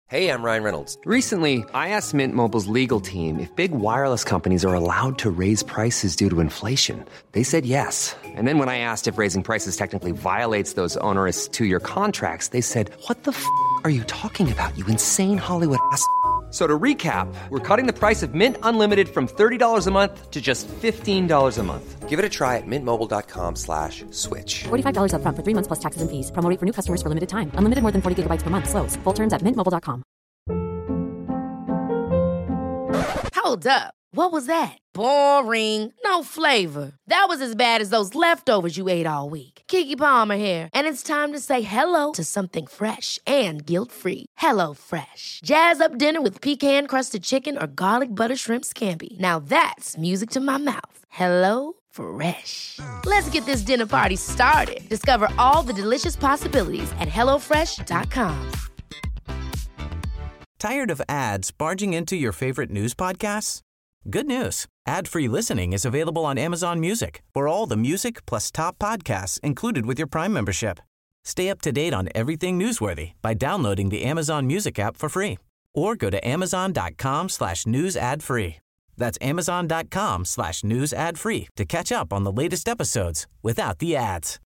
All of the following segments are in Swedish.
Hey, I'm Ryan Reynolds. Recently, I asked Mint Mobile's legal team if big wireless companies are allowed to raise prices due to inflation. They said yes. And then when I asked if raising prices technically violates those onerous two-year contracts, they said, "What the are you talking about, you insane Hollywood ass?" So to recap, we're cutting the price of Mint Unlimited from $30 a month to just $15 a month. Give it a try at mintmobile.com/switch. $45 up front for 3 months plus taxes and fees. Promo rate for new customers for limited time. Unlimited more than 40 gigabytes per month. Slows full terms at mintmobile.com. Hold up. What was that? Boring. No flavor. That was as bad as those leftovers you ate all week. Keke Palmer here. And it's time to say hello to something fresh and guilt-free. Hello Fresh. Jazz up dinner with pecan-crusted chicken or garlic butter shrimp scampi. Now that's music to my mouth. Hello Fresh. Let's get this dinner party started. Discover all the delicious possibilities at hellofresh.com. Tired of ads barging into your favorite news podcasts? Good news. Ad-free listening is available on Amazon Music for all the music plus top podcasts included with your Prime membership. Stay up to date on everything newsworthy by downloading the Amazon Music app for free or go to amazon.com/news ad free. That's amazon.com/news ad free to catch up on the latest episodes without the ads.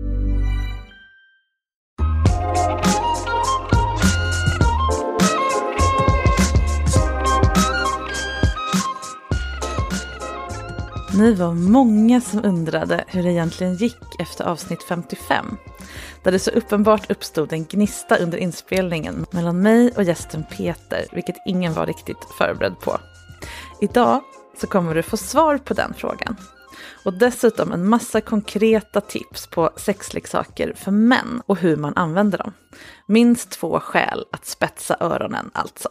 Ni var många som undrade hur det egentligen gick efter avsnitt 55. Där det så uppenbart uppstod en gnista under inspelningen mellan mig och gästen Peter, vilket ingen var riktigt förberedd på. Idag så kommer du få svar på den frågan. Och dessutom en massa konkreta tips på sexleksaker för män och hur man använder dem. Minst 2 skäl att spetsa öronen alltså.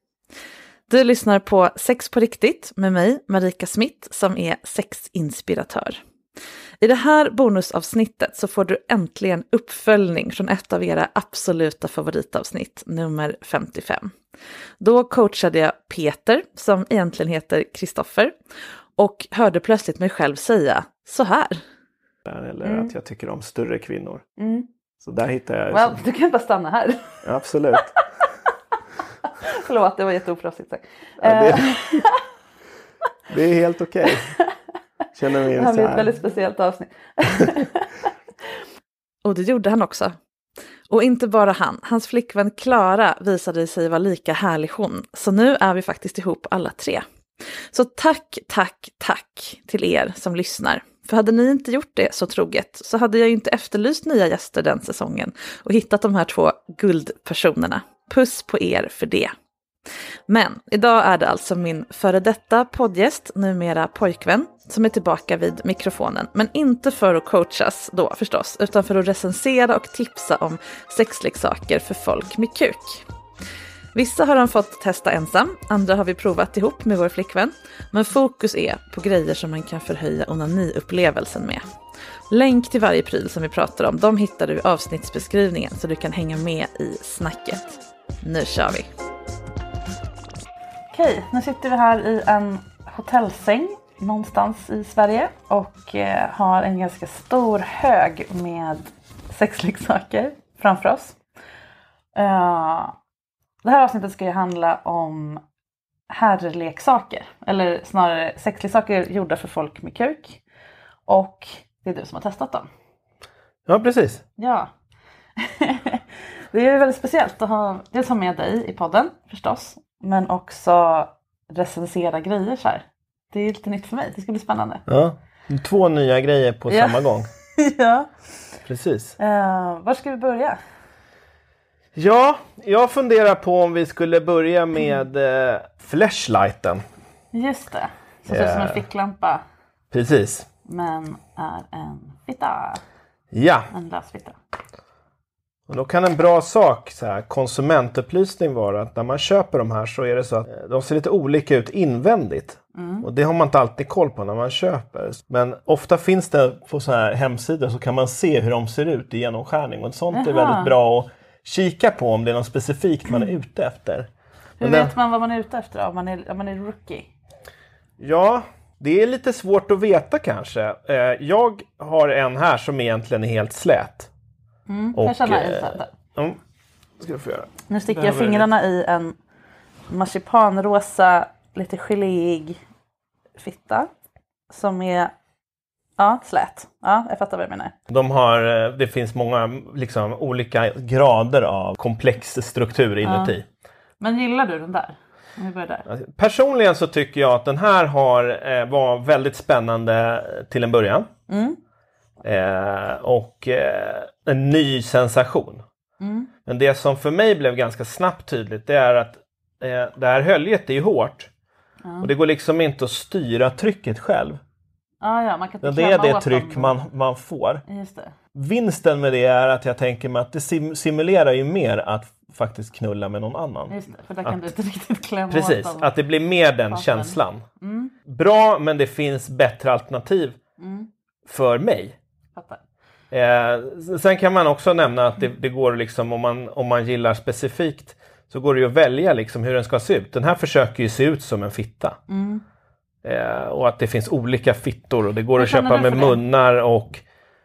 Du lyssnar på Sex på riktigt med mig, Marika Smith, som är sexinspiratör. I det här bonusavsnittet så får du äntligen uppföljning från ett av era absoluta favoritavsnitt, nummer 55. Då coachade jag Peter, som egentligen heter Kristoffer, och hörde plötsligt mig själv säga så här. Eller att jag tycker om större kvinnor. Så där hittar jag... Well, du kan bara stanna här. Ja, absolut. Förlåt, det var jätteoproffsigt sagt. Ja, det är helt okej. Känner mig det här så blir här. ett väldigt speciellt avsnitt. Och det gjorde han också. Och inte bara han. Hans flickvän Klara visade sig vara lika härlig hon. Så nu är vi faktiskt ihop alla 3. Så tack till er som lyssnar. För hade ni inte gjort det så troget så hade jag inte efterlyst nya gäster den säsongen och hittat de här 2 guldpersonerna. Puss på er för det. Men idag är det alltså min före detta poddgäst, numera pojkvän, som är tillbaka vid mikrofonen. Men inte för att coachas då förstås, utan för att recensera och tipsa om sexleksaker för folk med kuk. Vissa har han fått testa ensam, andra har vi provat ihop med vår flickvän. Men fokus är på grejer som man kan förhöja onani-upplevelsen med. Länk till varje pryl som vi pratar om, de hittar du i avsnittsbeskrivningen så du kan hänga med i snacket. Nu kör vi! Okej, nu sitter vi här i en hotellsäng någonstans i Sverige och har en ganska stor hög med sexleksaker framför oss. Det här avsnittet ska ju handla om herrleksaker, eller snarare sexleksaker gjorda för folk med kuk. Och det är du som har testat dem. Ja, precis. Ja. Det är väldigt speciellt att ha med dig i podden förstås. Men också recensera grejer så här. Det är lite nytt för mig. Det ska bli spännande. Ja, 2 nya grejer på samma gång. Ja. Precis. Var ska vi börja? Ja, jag funderar på om vi skulle börja med flashlighten. Just det. Så ser ut som en ficklampa. Precis. Men är en fitta. Ja. En lösfitta. Och då kan en bra sak, så här, konsumentupplysning vara att när man köper de här så är det så att de ser lite olika ut invändigt. Och det har man inte alltid koll på när man köper. Men ofta finns det på så här hemsidor så kan man se hur de ser ut i genomskärning. Och sånt är väldigt bra att kika på om det är något specifikt man är ute efter. Hur vet man vad man är ute efter om man är rookie? Ja, det är lite svårt att veta kanske. Jag har en här som egentligen är helt slät. Jag känner ska du få göra. Nu sticker jag fingrarna i en marsipanrosa, lite geléig fitta. Som är slät. Ja, jag fattar vad du menar. Det finns många liksom, olika grader av komplex struktur inuti. Men gillar du den där? Om vi börjar där. Personligen så tycker jag att den här var väldigt spännande till en början. Och en ny sensation. Men det som för mig blev ganska snabbt tydligt, det är att det här höljet är ju hårt. Och det går liksom inte att styra trycket själv. Man kan inte det är det tryck man får. Just det. Vinsten med det är att jag tänker mig att det simulerar ju mer att faktiskt knulla med någon annan. Just det, för där kan du inte riktigt klämma precis, åt dem. att det blir mer den känslan. Bra, men det finns bättre alternativ för mig. Sen kan man också nämna att det går liksom, om man gillar specifikt, så går det ju att välja liksom hur den ska se ut. Den här försöker ju se ut som en fitta. Och att det finns olika fittor och det går att köpa med munnar och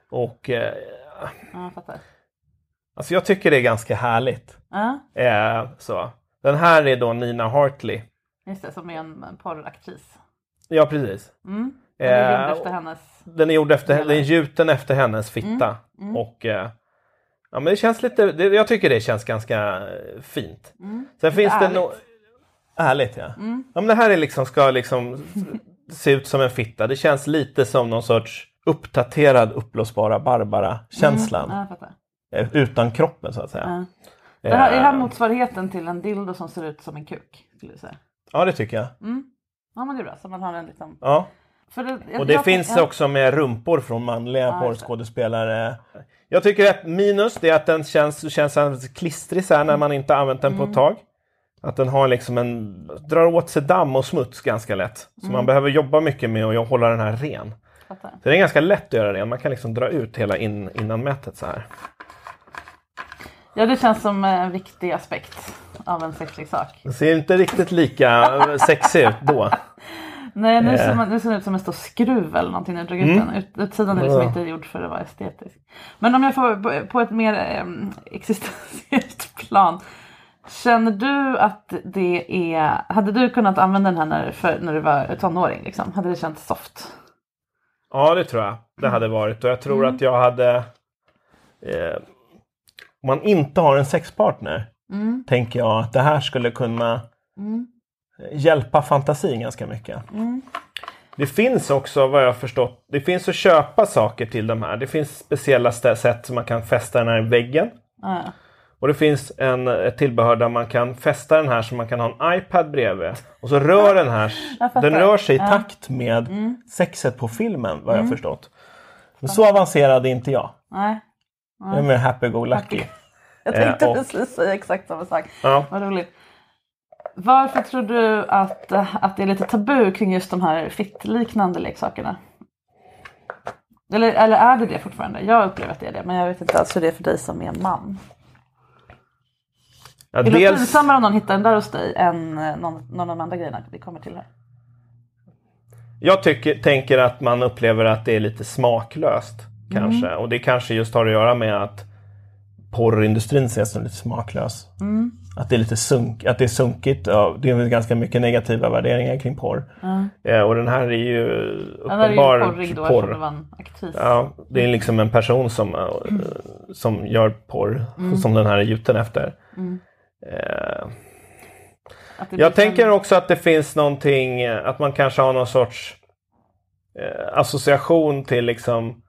jag fattar. alltså jag tycker det är ganska härligt. Så. Den här är då Nina Hartley. Just det, som är en porraktris. Ja, precis. Den är gjord efter hennes... Den är gjuten efter hennes fitta. Och men det känns lite... jag tycker det känns ganska fint. Sen finns det nog... Härligt, ja. Ja, men det här är liksom, ska liksom se ut som en fitta. Det känns lite som någon sorts uppdaterad, uppblåsbara Barbara-känslan. Utan kroppen, så att säga. Det här är motsvarigheten till en dildo som ser ut som en kuk, skulle jag säga. Ja, det tycker jag. Ja, men det är bra. Så man har en liten... Ja. Och det finns också med rumpor från manliga porrskådespelare. Jag tycker att minus det är att den känns klistrig så här när man inte använt den på ett tag. Att den har liksom drar åt sig damm och smuts ganska lätt. Så man behöver jobba mycket med att hålla den här ren. Så det är ganska lätt att göra ren. Man kan liksom dra ut hela innanmätet så här. Ja, det känns som en viktig aspekt av en sexig sak. Det ser inte riktigt lika sexig ut då. Nej, nu ser det ut som en stor skruv eller någonting när jag drog ut den. Utsidan är liksom inte gjord för att vara estetisk. Men om jag får på ett mer existentiellt plan. Känner du att det är... Hade du kunnat använda den här när du var tonåring? Liksom? Hade det känts soft? Ja, det tror jag. Det hade varit. Och jag tror att jag hade... om man inte har en sexpartner tänker jag att det här skulle kunna hjälpa fantasin ganska mycket. Det finns också, vad jag har förstått, det finns att köpa saker till de här. Det finns speciella sätt som man kan fästa den här i väggen. Och det finns ett tillbehör där man kan fästa den här så man kan ha en iPad bredvid. Och så rör den här, den rör sig i takt med sexet på filmen, vad jag har förstått. Men så avancerad är inte jag. Nej. Jag är mer happy-go-lucky. Jag tänkte precis säga exakt samma sak. Vad roligt. Varför tror du att det är lite tabu kring just de här fittliknande leksakerna? Eller är det fortfarande? Jag upplever att det är det, men jag vet inte alls hur det är för dig som är en man. Ja, är det pinsammare om någon hittar den där hos dig än någon av de andra grejerna vi kommer till här? Jag tänker att man upplever att det är lite smaklöst kanske. Och det kanske just har att göra med att porrindustrin ses som lite smaklös. Att det är lite att det är sunkigt. Det är ganska mycket negativa värderingar kring porr. Och den här är ju uppenbar porr. Det var en aktris. Ja, det är liksom en person som gör porr som den här är gjuten efter. Jag tänker också att det finns någonting, att man kanske har någon sorts association till liksom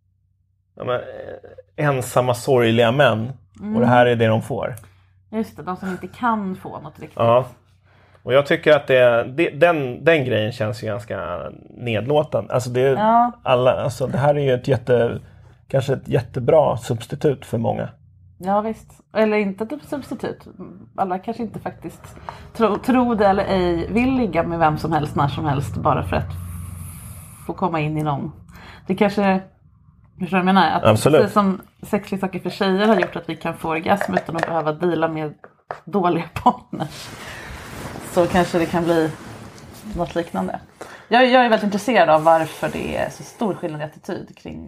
ensamma sorgliga män. Och det här är det de får. Just det, de som inte kan få något riktigt. Ja. Och jag tycker att den grejen känns ju ganska nedlåtande. Alltså det här är ju kanske ett jättebra substitut för många. Ja visst, eller inte ett substitut. Alla kanske inte faktiskt tror det eller ej vill ligga med vem som helst när som helst bara för att få komma in i någon. Det kanske, förstår du vad jag menar? Att absolut. Precis som sexleksaker för tjejer har gjort att vi kan få orgasm utan att behöva dela med dåliga partner. Så kanske det kan bli något liknande. Jag är väldigt intresserad av varför det är så stor skillnad i attityd kring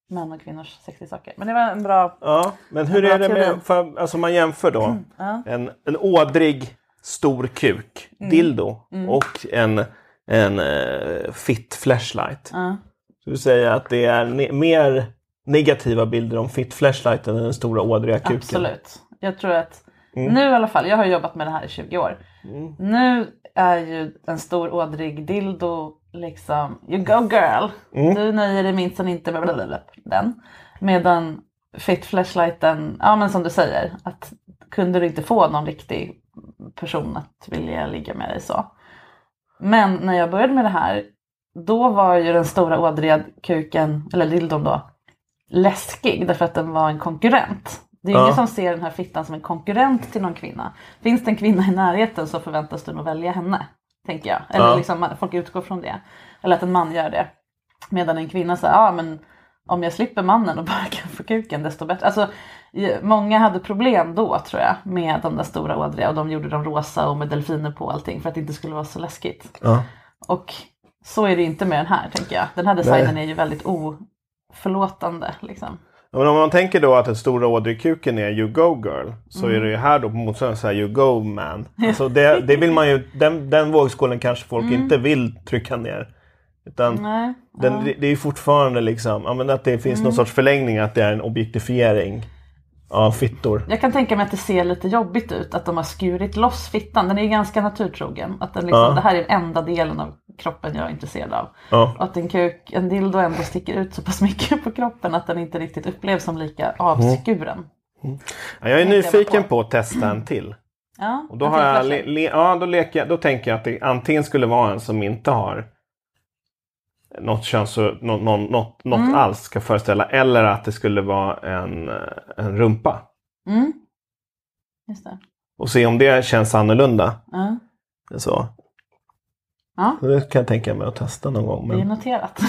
män och kvinnors sexleksaker. Men det var en bra... Ja, men hur är det med... Alltså man jämför då. En ådrig stor kuk, dildo. Och en fit flashlight. Så du säger att det är mer negativa bilder om fit flashlighten än den stora ådriga kuken. Absolut. Jag tror att nu i alla fall, jag har jobbat med det här i 20 år. Nu är ju en stor ådrig dildo liksom, you go girl. Du nöjer dig minst inte med den. Medan fit flashlighten, ja men som du säger, att kunde du inte få någon riktig person att vilja ligga med dig så. Men när jag började med det här, då var ju den stora ådriga kuken, eller dildon då, läskig därför att den var en konkurrent. Det är ingen som ser den här fittan som en konkurrent till någon kvinna. Finns det en kvinna i närheten så förväntas du nog välja henne, tänker jag. Eller liksom, folk utgår från det. Eller att en man gör det. Medan en kvinna säger, men om jag slipper mannen och bara kan få kuken desto bättre. Alltså, många hade problem då tror jag med de där stora ådriga. Och de gjorde dem rosa och med delfiner på allting för att det inte skulle vara så läskigt. Och så är det inte med den här, tänker jag. Den här designen är ju väldigt oförlåtande liksom. Men om man tänker då att den stora ådrikuken är you go girl, så är det ju här då på motsvarande så här you go man. Alltså det vill man ju, den vågskålen kanske folk inte vill trycka ner. Utan det är ju fortfarande liksom, att det finns någon sorts förlängning, att det är en objektifiering av fittor. Jag kan tänka mig att det ser lite jobbigt ut att de har skurit loss fittan. Den är ju ganska naturtrogen. Att den liksom, det här är den enda delen av kroppen jag är intresserad av. Och att en dildo ändå sticker ut så pass mycket på kroppen att den inte riktigt upplevs som lika avskuren. Jag är nyfiken på att testa en till. Och då har då tänker jag att det antingen skulle vara en som inte har något köns något alls ska föreställa, eller att det skulle vara en rumpa. Just det. Och se om det känns annorlunda. Så. Så det kan jag tänka mig att testa någon gång. Men... Det är noterat.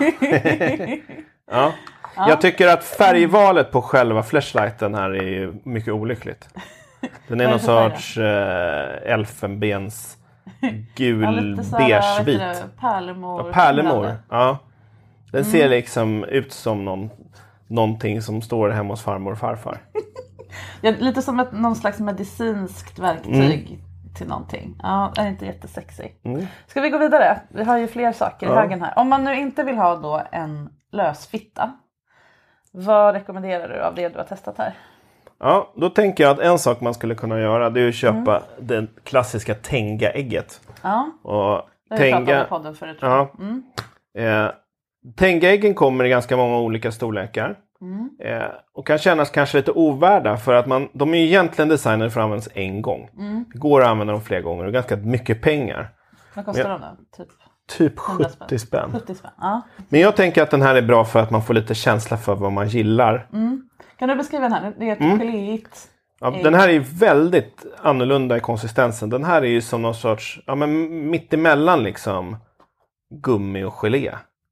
Jag tycker att färgvalet på själva flashlighten här är ju mycket olyckligt. Den är någon sorts elfenbens gul beigevit. Pärlemor. Ja. Den ser liksom ut som någonting som står hemma hos farmor och farfar. Lite som någon slags medicinskt verktyg till någonting. Ja, det är inte jättesexy. Ska vi gå vidare? Vi har ju fler saker i högen här. Om man nu inte vill ha då en lösfitta, vad rekommenderar du av det du har testat här? Ja, då tänker jag att en sak man skulle kunna göra, det är att köpa det klassiska Tenga-ägget. Och Tenga, podden förut, Tenga-äggen kommer i ganska många olika storlekar. Och kan kännas kanske lite ovärda, för att de är ju egentligen designade för att användas en gång. Det går att använda dem flera gånger och ganska mycket pengar. Vad kostar de då? Typ 70 spänn. 70 spänn. Men jag tänker att den här är bra för att man får lite känsla för vad man gillar. Kan du beskriva den här? Det är ett geléigt. Den här är väldigt annorlunda i konsistensen. Den här är ju som någon sorts, mittemellan liksom gummi och gelé.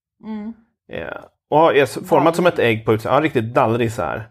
Och är format som ett ägg på utsidan. Riktigt dallrig så här.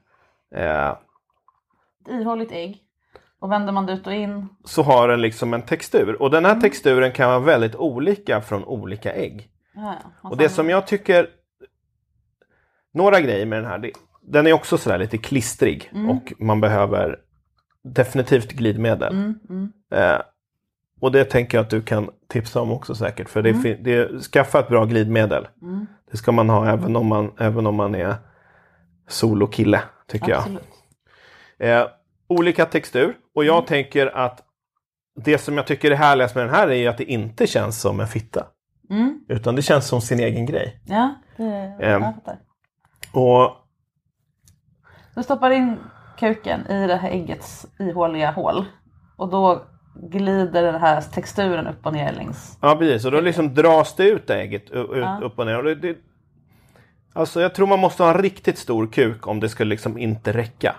Ihålligt ägg. Och vänder man det ut och in, så har den liksom en textur. Och den här texturen kan vara väldigt olika från olika ägg. Och det som jag tycker, några grejer med den här, den är också sådär lite klistrig. Och man behöver definitivt glidmedel. Och det tänker jag att du kan tipsa om också säkert. För skaffa ett bra glidmedel. Det ska man ha även om man är solokille, tycker jag. Olika textur. Och jag tänker att det som jag tycker är härligast med den här är att det inte känns som en fitta. Utan det känns som sin egen grej. Ja, jag fattar. Och du stoppar in kuken i det här äggets ihåliga hål. Och då glider den här texturen upp och ner längs. Ja, precis. Och då liksom dras det ut ägget upp och ner. Och alltså jag tror man måste ha en riktigt stor kuk om det skulle liksom inte räcka.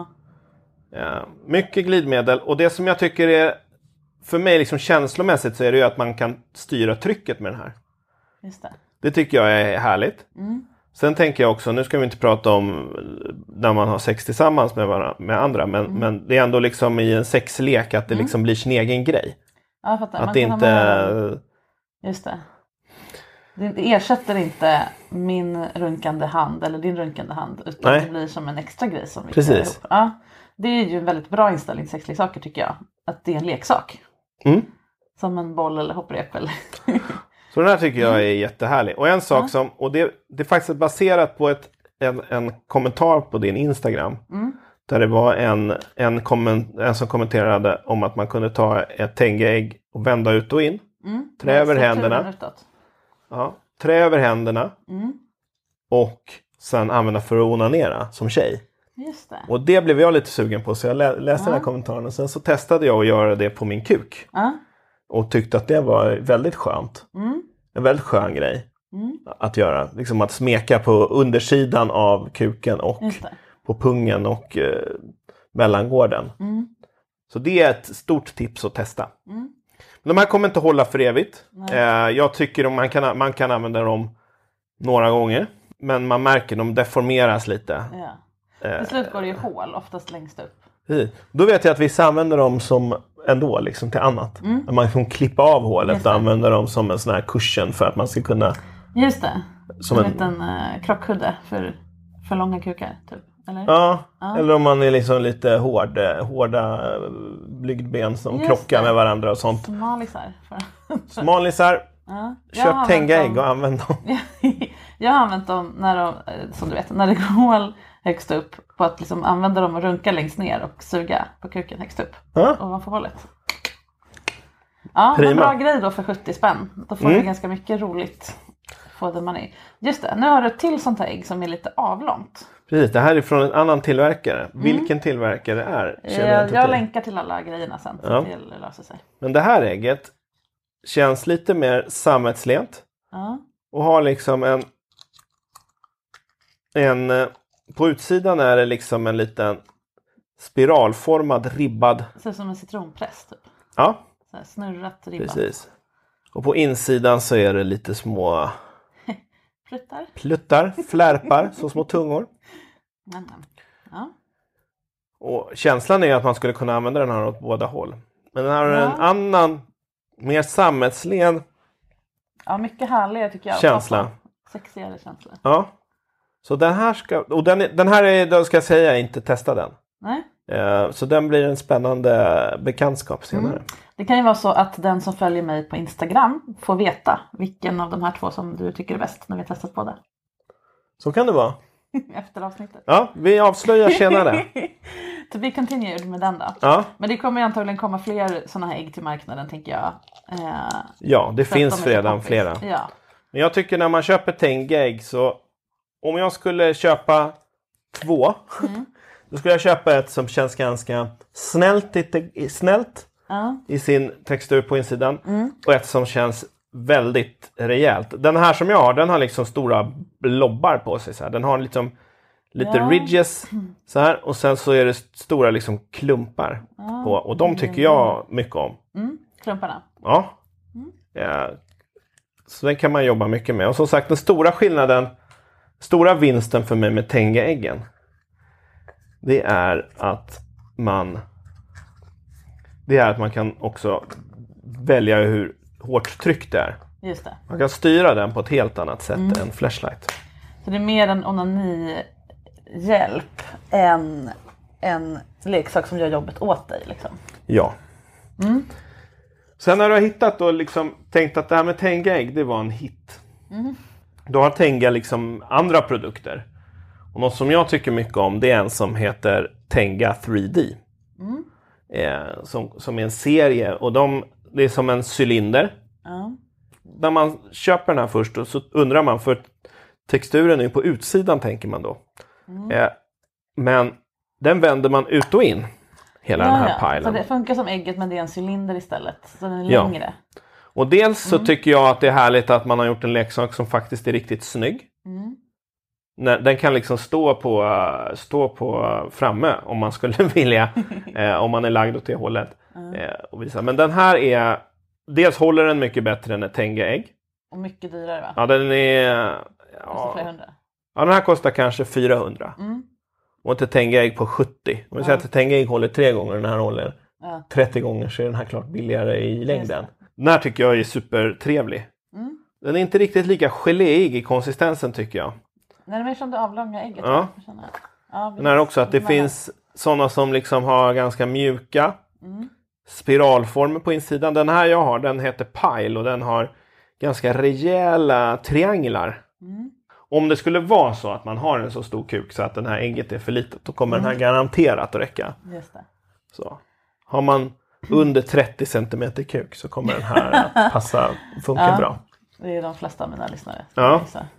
Mycket glidmedel. Och det som jag tycker är, för mig liksom känslomässigt, så är det ju att man kan styra trycket med den här. Just det. Det tycker jag är härligt. Sen tänker jag också, nu ska vi inte prata om när man har sex tillsammans med andra, men det är ändå liksom i en sexlek att det liksom blir sin egen grej. Ja, jag fattar. Att det inte... Just det. Det ersätter inte min runkande hand eller din runkande hand. Utan Nej. det blir som en extra grej som vi Precis. klär ihop. Ja, det är ju en väldigt bra inställning till sexleksaker tycker jag. Att det är en leksak. Som en boll eller hopprep eller... Så den här tycker jag är jättehärlig. Och en sak som, och det är faktiskt baserat på en kommentar på din Instagram. Där det var en som kommenterade om att man kunde ta ett Tenga-ägg och vända ut och in. Trä över händerna. Ja, trä över händerna. Och sen använda för att onanera som tjej. Just det. Och det blev jag lite sugen på, så jag läste den här kommentaren. Och sen så testade jag att göra det på min kuk. Och tyckte att det var väldigt skönt. En väldigt skön grej att göra. Liksom att smeka på undersidan av kuken och på pungen och mellangården. Så det är ett stort tips att testa. Men de här kommer inte hålla för evigt. Jag tycker man kan använda dem några gånger. Men man märker de deformeras lite. Till slut går det ju hål, oftast längst upp. Då vet jag att vissa använder dem som ändå liksom till annat. Man kan klippa av hålet och använda dem som en sån här cushion för att man ska kunna... Just det. Som en liten krockkudde för långa kukar, typ. Eller? Ja, eller om man är liksom lite hårda blygdben som krockar med varandra och sånt. Smalisar. Köp Tenga-ägg och använd dem. Jag har använt dem när de, som du vet, när det går hål högst upp på att liksom använda dem och runka längst ner och suga på kuken högst upp. Ovanför hålet. Ja, en bra grej då för 70 spänn. Då får du ganska mycket roligt for the money. Just det, nu har du ett till sånt här ägg som är lite avlångt. Precis, det här är från en annan tillverkare. Vilken tillverkare är? Jag länkar till alla grejerna sen. Så det löser sig. Men det här ägget känns lite mer sammetslent. Och har liksom på utsidan är det liksom en liten spiralformad ribbad. Det ser ut som en citronpress typ. Ja. Så här snurrat ribbat. Precis. Och på insidan så är det lite små pluttar, flärpar, så små tungor. Ja. Och känslan är att man skulle kunna använda den här åt båda håll. Men den här har en annan, mer sammetslen mycket härligare tycker jag. Känsla. Sexigare känsla. Ja. Så den här och den här är, då ska jag säga, inte testa den. Nej. Så den blir en spännande bekantskap senare. Det kan ju vara så att den som följer mig på Instagram får veta vilken av de här två som du tycker är bäst när vi har testat på det. Så kan det vara. Efter avsnittet. Ja, vi avslöjar senare. To be continued med den då. Ja. Men det kommer ju antagligen komma fler sådana här ägg till marknaden, tänker jag. Ja, det finns redan flera. Ja. Men jag tycker när man köper Tenga-ägg, så om jag skulle köpa 2 då skulle jag köpa ett som känns ganska snällt i sin textur på insidan och ett som känns väldigt rejält. Den här som jag har, den har liksom stora blobbar på sig så här. Den har liksom lite ridges så här, och sen så är det stora liksom klumpar på, och de tycker jag mycket om. Klumparna. Ja. Så den kan man jobba mycket med. Och som sagt, den stora vinsten för mig med Tenga-äggen, det är att man kan också välja hur hårt tryck det är. Just det. Man kan styra den på ett helt annat sätt än flashlight. Så det är mer en onani-hjälp än en leksak som gör jobbet åt dig liksom. Ja. Sen när du har hittat och liksom tänkt att det här med Tenga-ägg, det var en hit. Då har Tenga liksom andra produkter. Och något som jag tycker mycket om, det är en som heter Tenga 3D. Som är en serie. Och det är som en cylinder. När man köper den här först, så undrar man, för texturen är på utsidan tänker man då. Men den vänder man ut och in. Hela den här pilen. Så det funkar som ägget, men det är en cylinder istället. Så den är längre. Och dels så tycker jag att det är härligt att man har gjort en leksak som faktiskt är riktigt snygg. Den kan liksom stå på framme om man skulle vilja. Om man är lagd åt det hållet. Och visa. Men den här är... Dels håller den mycket bättre än ett Tenga-ägg. Och mycket dyrare, va? Ja, den är... Kostar flera hundra. Ja, den här kostar kanske 400. Och ett Tenga-ägg på 70. Om vi säger att ett Tenga-ägg håller 3 gånger, den här håller 30 gånger, så är den här klart billigare i längden. Den här tycker jag är supertrevlig. Den är inte riktigt lika geléig i konsistensen tycker jag. Nej, det är mer som det avlånga ägget. Ja. Den är också att det finns sådana som liksom har ganska mjuka spiralformer på insidan. Den här jag har, den heter Pile och den har ganska rejäla trianglar. Om det skulle vara så att man har en så stor kuk så att den här ägget är för litet, då kommer den här garanterat att räcka. Just det. Så. Har man under 30 cm kuk så kommer den här att funka bra. Det är de flesta av mina lyssnare. Ja.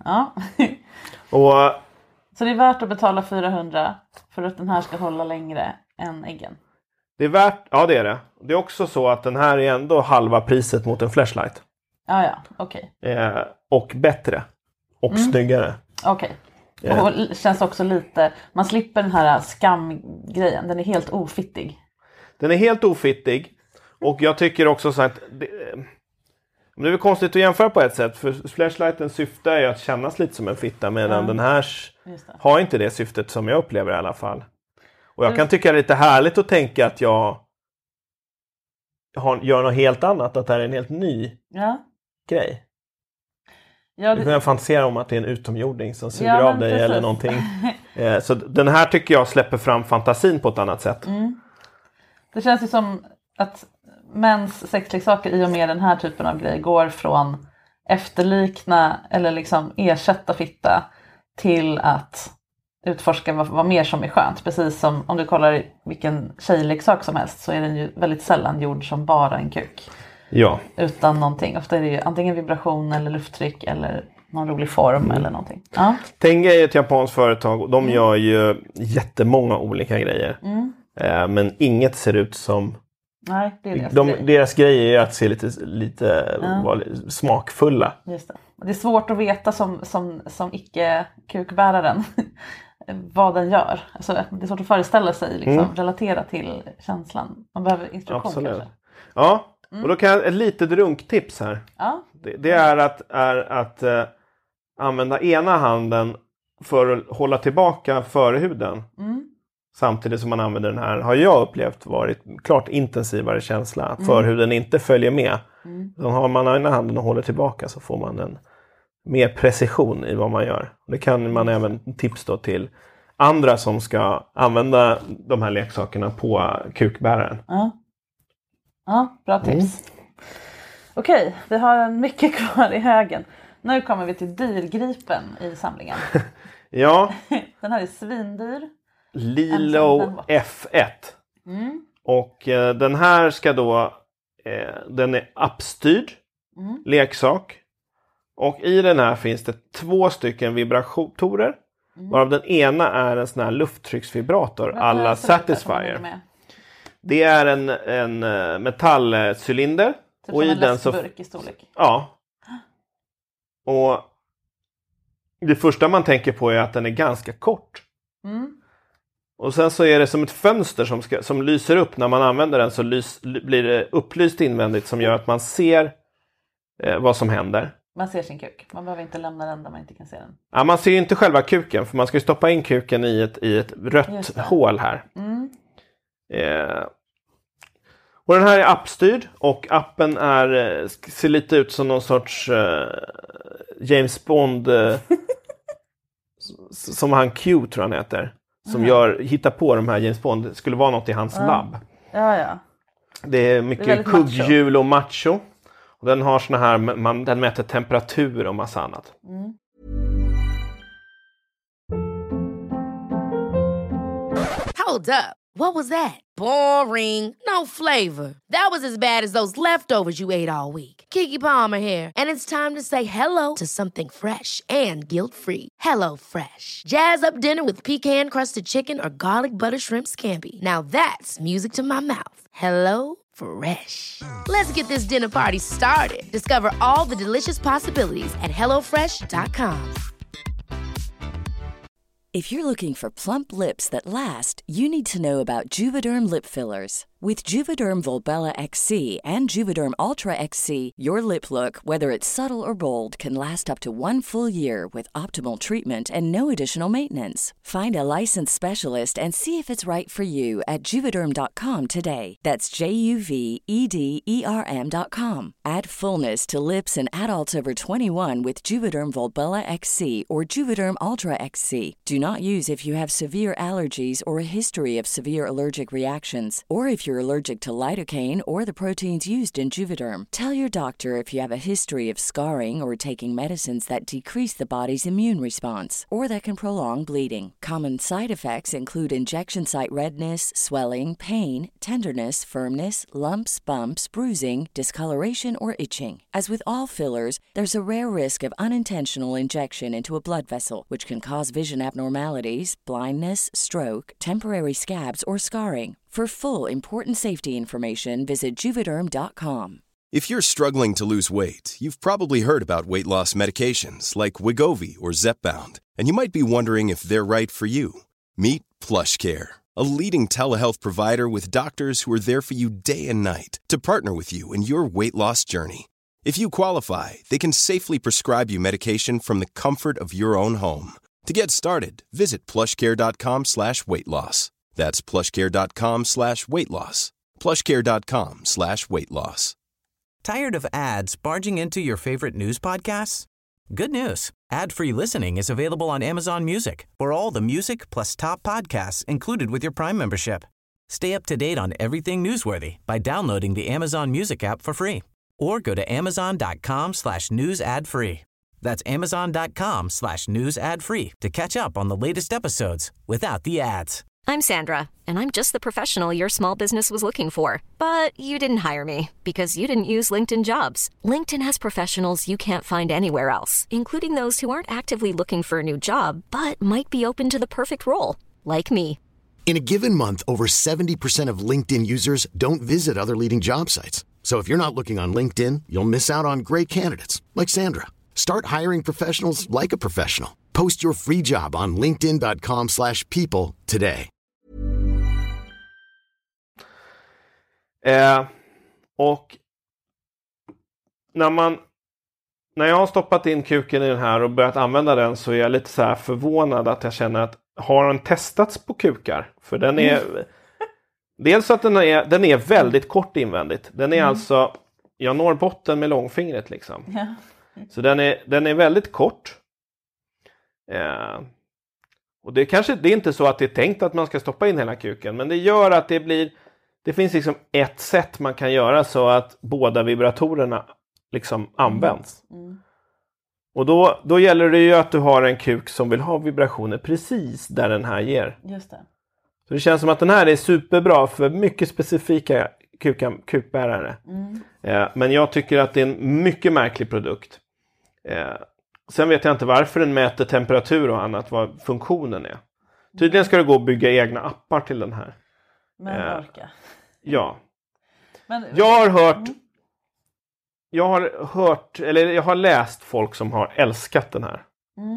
Och, så det är värt att betala 400 för att den här ska hålla längre än äggen? Det är värt, ja det är det. Det är också så att den här är ändå halva priset mot en flashlight. Ja, okej. Och bättre. Och snyggare. Okej. Och känns också lite, man slipper den här skamgrejen. Den är helt ofittig. Den är helt ofittig. Och jag tycker också så att det är väl konstigt att jämföra på ett sätt. För flashlightens syfte är ju att kännas lite som en fitta. Medan den här har inte det syftet som jag upplever i alla fall. Och jag kan tycka det är lite härligt att tänka att jag gör något helt annat. Att det här är en helt ny grej. Ja, du kan fantisera om att det är en utomjording som suger av dig eller någonting. Så den här tycker jag släpper fram fantasin på ett annat sätt. Det känns ju som att mäns sexleksaker i och med den här typen av grej går från efterlikna eller liksom ersätta fitta till att utforska vad mer som är skönt. Precis som om du kollar vilken tjejleksak som helst så är den ju väldigt sällan gjord som bara en kuk. Ja. Utan någonting. Ofta är det ju antingen vibration eller lufttryck eller någon rolig form eller någonting. Ja. Tenga är ett japanskt företag och de gör ju jättemånga olika grejer. Men inget ser ut som... Nej, det är deras grej är att se lite smakfulla. Just det. Det är svårt att veta som icke-kukbäraren vad den gör. Alltså, det är svårt att föreställa sig, relatera till känslan. Man behöver instruktion. Absolut. Kanske. Ja, och då kan jag ett litet runktips här. Ja. Det är att använda ena handen för att hålla tillbaka förhuden. Samtidigt som man använder den här har jag upplevt varit klart intensivare känsla. Att förhuden inte följer med. Så har man ena handen och håller tillbaka så får man en mer precision i vad man gör. Det kan man även tips då till andra som ska använda de här leksakerna på kukbäraren. Ja, bra tips. Okej, vi har en mycket kvar i högen. Nu kommer vi till dyrgripen i samlingen. Ja. Den här är svindyr. Lilo F1. Och den här ska då den är appstyrd leksak. Och i den här finns det 2 stycken vibratorer. Varav den ena är en sån här lufttrycksvibrator alla Satisfyer. Det är en metallcylinder. Typ och som i en den så läskburk i storlek. Ja. Och det första man tänker på är att den är ganska kort. Och sen så är det som ett fönster som lyser upp när man använder den, så blir det upplyst invändigt som gör att man ser vad som händer. Man ser sin kuk. Man behöver inte lämna den där man inte kan se den. Ja, man ser ju inte själva kuken, för man ska ju stoppa in kuken i ett rött hål här. Och den här är appstyrd och appen ser lite ut som någon sorts James Bond som han Q tror han heter. Som hittar på de här James Bond. Det skulle vara något i hans labb. Ja. Det är mycket kugghjul och macho. Och den har såna här, den mäter temperatur och massa annat. Hold up. What was that? Boring. No flavor. That was as bad as those leftovers you ate all week. Keke Palmer here, and it's time to say hello to something fresh and guilt-free. Hello Fresh. Jazz up dinner with pecan-crusted chicken or garlic butter shrimp scampi. Now that's music to my mouth. Hello Fresh. Let's get this dinner party started. Discover all the delicious possibilities at hellofresh.com. If you're looking for plump lips that last, you need to know about Juvederm lip fillers. With Juvederm Volbella XC and Juvederm Ultra XC, your lip look, whether it's subtle or bold, can last up to 1 full year with optimal treatment and no additional maintenance. Find a licensed specialist and see if it's right for you at Juvederm.com today. That's JUVEDERM.com. Add fullness to lips in adults over 21 with Juvederm Volbella XC or Juvederm Ultra XC. Do not use if you have severe allergies or a history of severe allergic reactions, or if you're allergic to lidocaine or the proteins used in Juvederm. Tell your doctor if you have a history of scarring or taking medicines that decrease the body's immune response or that can prolong bleeding. Common side effects include injection site redness, swelling, pain, tenderness, firmness, lumps, bumps, bruising, discoloration, or itching. As with all fillers, there's a rare risk of unintentional injection into a blood vessel, which can cause vision abnormalities, blindness, stroke, temporary scabs, or scarring. For full, important safety information, visit Juvederm.com. If you're struggling to lose weight, you've probably heard about weight loss medications like Wegovy or Zepbound, and you might be wondering if they're right for you. Meet PlushCare, a leading telehealth provider with doctors who are there for you day and night to partner with you in your weight loss journey. If you qualify, they can safely prescribe you medication from the comfort of your own home. To get started, visit plushcare.com/weightloss. That's plushcare.com/weightloss. plushcare.com/weightloss. Tired of ads barging into your favorite news podcasts? Good news. Ad-free listening is available on Amazon Music for all the music plus top podcasts included with your Prime membership. Stay up to date on everything newsworthy by downloading the Amazon Music app for free or go to amazon.com/news ad free. That's amazon.com/news ad free to catch up on the latest episodes without the ads. I'm Sandra, and I'm just the professional your small business was looking for. But you didn't hire me because you didn't use LinkedIn Jobs. LinkedIn has professionals you can't find anywhere else, including those who aren't actively looking for a new job, but might be open to the perfect role, like me. In a given month, over 70% of LinkedIn users don't visit other leading job sites. So if you're not looking on LinkedIn, you'll miss out on great candidates like Sandra. Start hiring professionals like a professional. Post your free job on linkedin.com/people today. Och när jag har stoppat in kuken i den här och börjat använda den, så är jag lite så här förvånad att jag känner att har den testats på kukar? För den är dels att den är väldigt kort invändigt. Den är alltså, jag når botten med långfingret liksom. Ja. Så den är väldigt kort. Och det är inte så att det är tänkt att man ska stoppa in hela kuken, men det gör att det finns liksom ett sätt man kan göra så att båda vibratorerna liksom används. Och då gäller det ju att du har en kuk som vill ha vibrationer precis där den här ger. Just det. Så det känns som att den här är superbra för mycket specifika kukbärare. Men jag tycker att det är en mycket märklig produkt. Sen vet jag inte varför den mäter temperatur och annat, vad funktionen är. Tydligen ska det gå att bygga egna appar till den här. Men orka. Ja. Men, jag har läst folk som har älskat den här.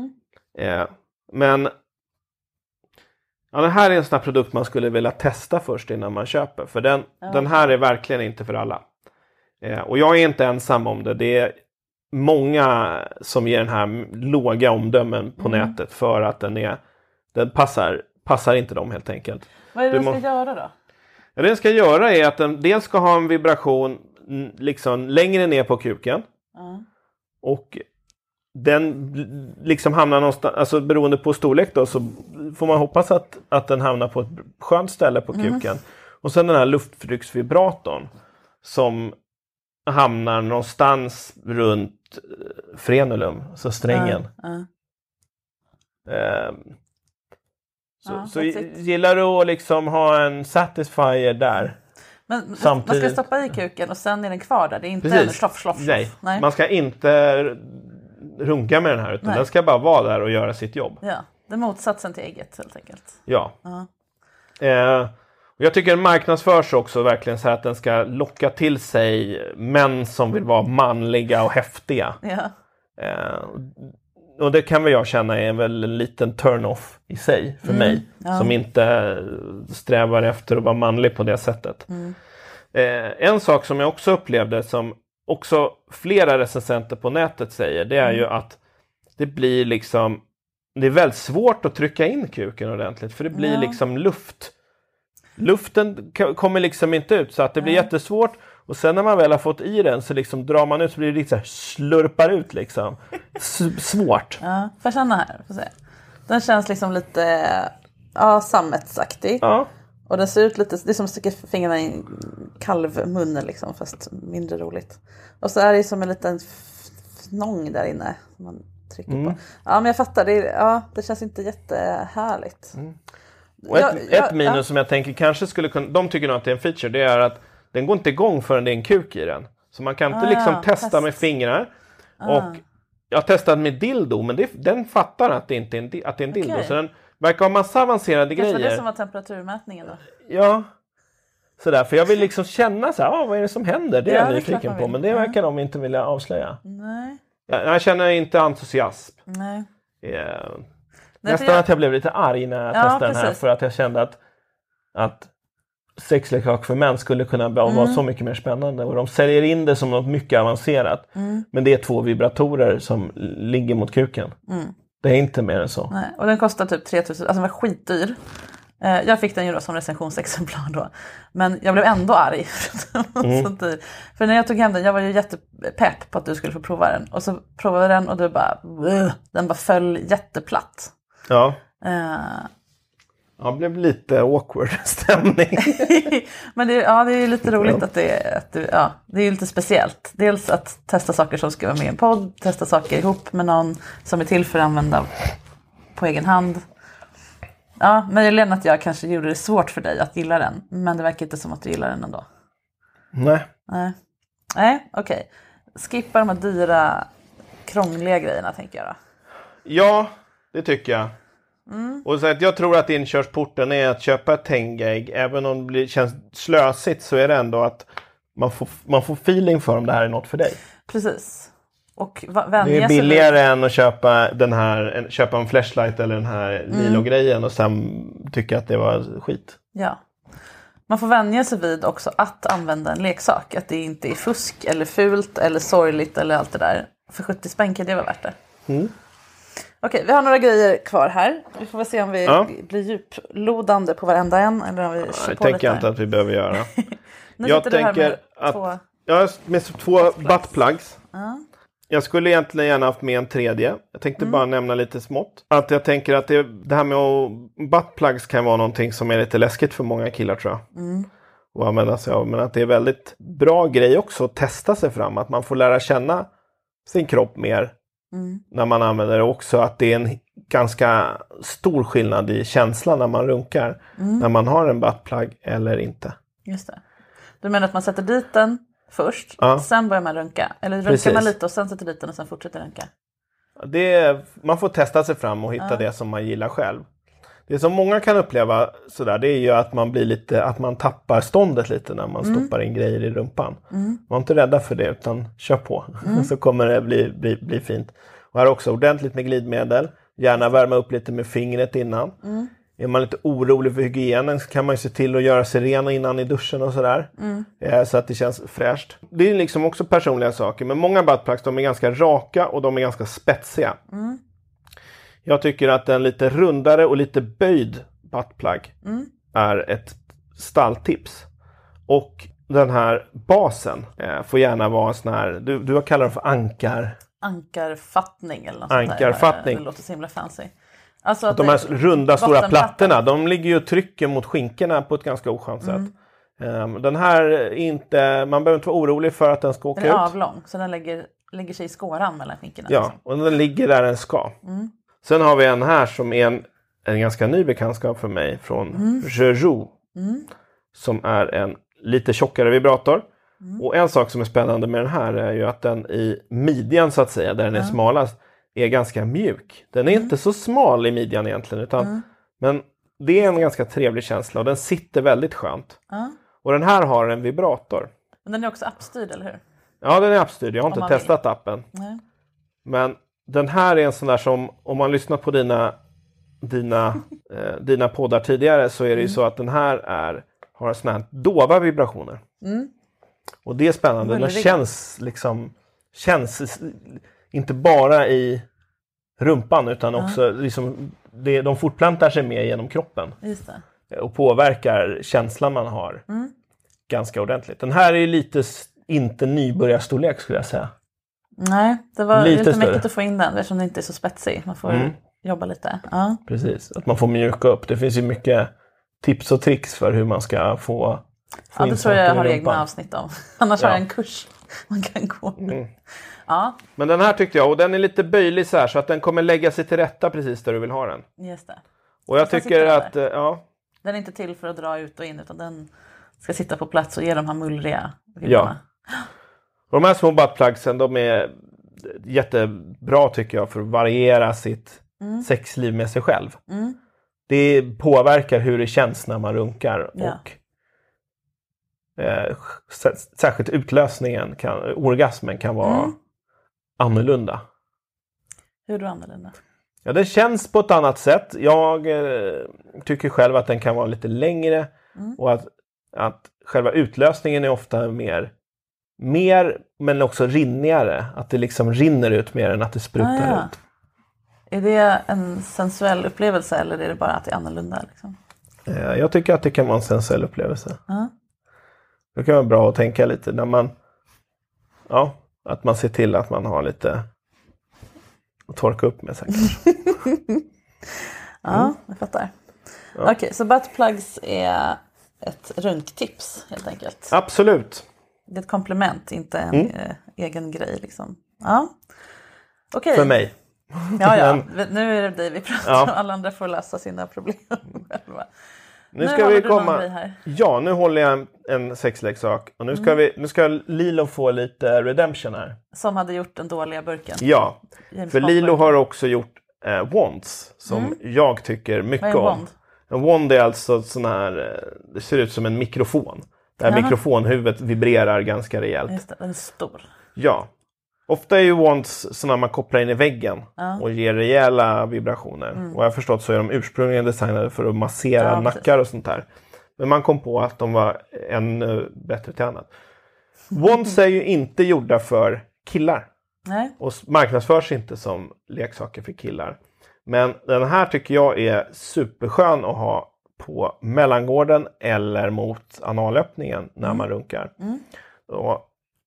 Men det här är en sån här produkt man skulle vilja testa först innan man köper. För den här är verkligen inte för alla. Och jag är inte ensam om det. Det är många som ger den här låga omdömen på nätet för att den passar inte dem helt enkelt. Vad är det den ska göra då? Ja, det den ska göra är att den dels ska ha en vibration liksom längre ner på kuken. Och den liksom hamnar någonstans, alltså beroende på storlek då, så får man hoppas att den hamnar på ett skönt ställe på kuken. Och sen den här lufttrycksvibratorn som hamnar någonstans runt frenulum, så strängen. Så gillar du att liksom ha en satisfier där. Men samtidigt... man ska stoppa i kuken och sen är den kvar där. Det är inte en sloff. Nej, man ska inte runka med den här, utan den ska bara vara där och göra sitt jobb. Ja, det är motsatsen till ägget helt enkelt. Ja. Och jag tycker den marknadsförs också verkligen så här att den ska locka till sig män som vill vara manliga och häftiga. Ja. Och det kan väl jag känna är väl en liten turn-off i sig för mig. Som inte strävar efter att vara manlig på det sättet. En sak som jag också upplevde som också flera recensenter på nätet säger. Det är ju att det blir liksom... Det är väldigt svårt att trycka in kuken ordentligt. För det blir liksom luft. Luften kommer liksom inte ut. Så att det blir jättesvårt. Och sen när man väl har fått i den så liksom drar man ut så blir det lite så här slurpar ut liksom. Svårt. Ja, får jag känna här. Får se. Den känns liksom lite sammetsaktig. Ja. Och den ser ut lite, det är som att sticka fingrarna i en kalvmun liksom, fast mindre roligt. Och så är det som en liten fnång där inne som man trycker på. Ja, men jag fattar. Det känns inte jättehärligt. Och ett minus som jag tänker kanske skulle kunna... De tycker nog att det är en feature. Det är att den går inte igång förrän det är en kuk i den. Så man kan inte liksom testa med fingrar. Och jag har testat med dildo. Men den fattar att det inte är en dildo. Okay. Så den verkar ha massa avancerade grejer. Kanske det som var temperaturmätningen då? Ja. Sådär. För jag vill liksom känna så här, vad är det som händer? Det är jag nyfiken på. Men det verkar de inte vilja avslöja. Nej. Jag känner inte entusiasm. Nej. Nästan att jag blev lite arg när jag testade den här. För att jag kände att sexleksak för män skulle kunna vara så mycket mer spännande. Och de säljer in det som något mycket avancerat. Men det är 2 vibratorer som ligger mot kuken. Det är inte mer än så. Nej. Och den kostar typ 3000. Alltså den var skitdyr. Jag fick den ju då som recensionsexemplar då. Men jag blev ändå arg. För när jag tog hem den, jag var ju jättepepp på att du skulle få prova den. Och så provade jag den och den bara föll jätteplatt. Ja. Det blev lite awkward stämning. Men det är lite roligt att det är lite speciellt. Dels att testa saker som ska vara med i en podd. Testa saker ihop med någon som är till för att använda på egen hand. Ja, möjligen att jag kanske gjorde det svårt för dig att gilla den. Men det verkar inte som att du gillar den ändå. Nej, okej. Skippa de här dyra, krångliga grejerna tänker jag då. Ja, det tycker jag. Och så att jag tror att inkörsporten är att köpa ett Tengage. Även om det känns slösigt så är det ändå att man får feeling för om det här är något för dig. Precis. Och det är billigare än att köpa en flashlight eller den här Lilo-grejen och sen tycka att det var skit. Ja. Man får vänja sig vid också att använda en leksak. Att det inte är fusk eller fult eller sorgligt eller allt det där. För 70 spänn kan det vara värt det. Okej, vi har några grejer kvar här. Vi får väl se om vi blir djuplodande på varenda en. Eller om vi det tänker jag inte att vi behöver göra. Jag tänker att... med 2 buttplugs. Jag skulle egentligen gärna haft med en tredje. Jag tänkte bara nämna lite smått. Att jag tänker att det här med buttplugs kan vara någonting som är lite läskigt för många killar tror jag. Och använda sig av. Men att det är väldigt bra grej också att testa sig fram. Att man får lära känna sin kropp mer när man använder det. Också att det är en ganska stor skillnad i känslan när man runkar. När man har en buttplug eller inte. Just det. Du menar att man sätter dit den först, sen börjar man runka. Eller runkar man lite och sen sätter dit den och sen fortsätter runka. Man får testa sig fram och hitta det som man gillar själv. Det som många kan uppleva sådär, det är ju att man blir lite, att man tappar ståndet lite när man stoppar in grejer i rumpan. Var inte rädda för det utan kör på. Så kommer det bli fint. Och här också ordentligt med glidmedel. Gärna värma upp lite med fingret innan. Är man lite orolig för hygienen så kan man ju se till att göra sig ren innan i duschen och sådär. Så att det känns fräscht. Det är liksom också personliga saker. Men många buttplugs, de är ganska raka och de är ganska spetsiga. Jag tycker att en lite rundare och lite böjd buttplug är ett stalltips. Och den här basen får gärna vara en sån här, du har kallat det för ankarfattning eller något ankarfattning. Det låter så himla fancy. Alltså att de här runda stora plattorna, de ligger ju och trycker mot skinkorna på ett ganska oskönt sätt. Den här är inte, man behöver inte vara orolig för att den ska åka ut. Den är avlång, så den lägger sig i skåran mellan skinkorna. Ja, liksom. och den ligger där den ska. Sen har vi en här som är en ganska ny bekantskap för mig från Jeju. Som är en lite tjockare vibrator. Och en sak som är spännande med den här är ju att den i midjan så att säga, där den är smalast, är ganska mjuk. Den är inte så smal i midjan egentligen, utan, men det är en ganska trevlig känsla och den sitter väldigt skönt. Och den här har en vibrator. Men den är också appstyrd, eller hur? Ja, den är appstyrd. Jag har inte testat appen. Nej. Men den här är en sån där som, om man lyssnar på dina poddar tidigare, så är det ju så att den här har såna här dova vibrationer. Och det är spännande. Den känns inte bara i rumpan, utan också liksom, de fortplantar sig med genom kroppen. Just det. Och påverkar känslan man har ganska ordentligt. Den här är lite inte nybörjarstorlek, skulle jag säga. Nej, det var lite större. mäktigt att få in den eftersom det inte är så spetsig. Man får jobba lite. Ja. Precis, att man får mjuka upp. Det finns ju mycket tips och tricks för hur man ska få det tror jag har egna avsnitt om. Annars har jag en kurs man kan gå. Ja. Men den här tyckte jag, och den är lite böjlig så att den kommer lägga sig till rätta precis där du vill ha den. Just det. Och jag tycker att, den är inte till för att dra ut och in, utan den ska sitta på plats och ge de här mullriga vibbarna. Och de här små buttplugsen, de är jättebra tycker jag för att variera sitt sexliv med sig själv. Det påverkar hur det känns när man runkar och särskilt utlösningen, orgasmen kan vara annorlunda. Hur då annorlunda? Ja, det känns på ett annat sätt. Jag tycker själv att den kan vara lite längre och att själva utlösningen är ofta mer men också rinnigare. Att det liksom rinner ut mer än att det sprutar ut. Är det en sensuell upplevelse eller är det bara att det är annorlunda? Liksom? Jag tycker att det kan vara en sensuell upplevelse. Det kan vara bra att tänka lite när man att man ser till att man har lite att torka upp med sig. Jag fattar. Okej, så buttplugs är ett runktips helt enkelt. Absolut. Det är ett komplement, inte en egen grej liksom. Ja. Okej. För mig. Ja. Nu är det dig vi pratar om. Alla andra får lösa sina problem själva. Nu ska vi komma. Ja, nu håller jag en sexleksak. Och nu ska Lilo få lite redemption här. Som hade gjort den dåliga burken. Ja, för Lilo har också gjort wands. Som jag tycker mycket om. Wand? En wand är alltså sån här, det ser ut som en mikrofon. Det här mikrofonhuvudet vibrerar ganska rejält. Just det, den är stor. Ja. Ofta är ju wands sådana man kopplar in i väggen och ger rejäla vibrationer. Och jag har förstått så är de ursprungligen designade för att massera nackar och sånt där. Men man kom på att de var ännu bättre till annat. Wands är ju inte gjorda för killar. Nej. Och marknadsförs inte som leksaker för killar. Men den här tycker jag är superskön att ha på mellangården eller mot analöppningen när man runkar. Och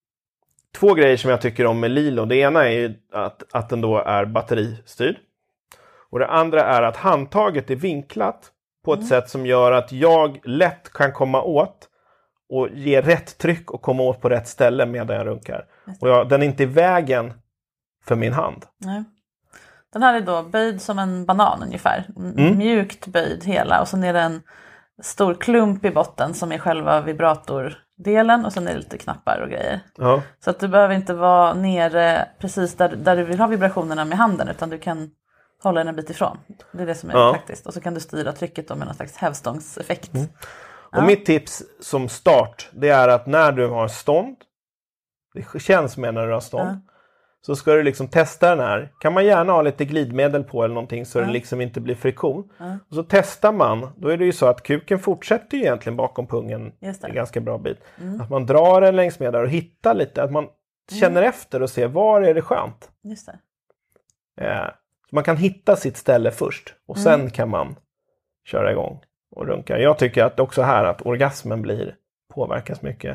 två grejer som jag tycker om med Lilo. Det ena är ju att den då är batteristyrd. Och det andra är att handtaget är vinklat på ett sätt som gör att jag lätt kan komma åt och ge rätt tryck och komma åt på rätt ställe medan jag runkar. Och den är inte i vägen för min hand. Nej. Den här är då böjd som en banan ungefär. Mjukt böjd hela. Och sen är det en stor klump i botten som är själva vibratordelen. Och sen är det lite knappar och grejer. Ja. Så att du behöver inte vara nere precis där du vill ha vibrationerna med handen. Utan du kan hålla den en bit ifrån. Det är det som är praktiskt. Och så kan du styra trycket då med någon slags hävstångseffekt. Och mitt tips som start, det är att när du har stånd. Det känns med när du har stånd. Så ska du liksom testa den här. Kan man gärna ha lite glidmedel på eller någonting så det liksom inte blir friktion. Och så testar man. Då är det ju så att kuken fortsätter ju egentligen bakom pungen en ganska bra bit. Att man drar den längs med där och hittar lite. Att man känner efter och ser var är det skönt. Just det. Så man kan hitta sitt ställe först. Och sen kan man köra igång och runka. Jag tycker att också här att orgasmen påverkas mycket.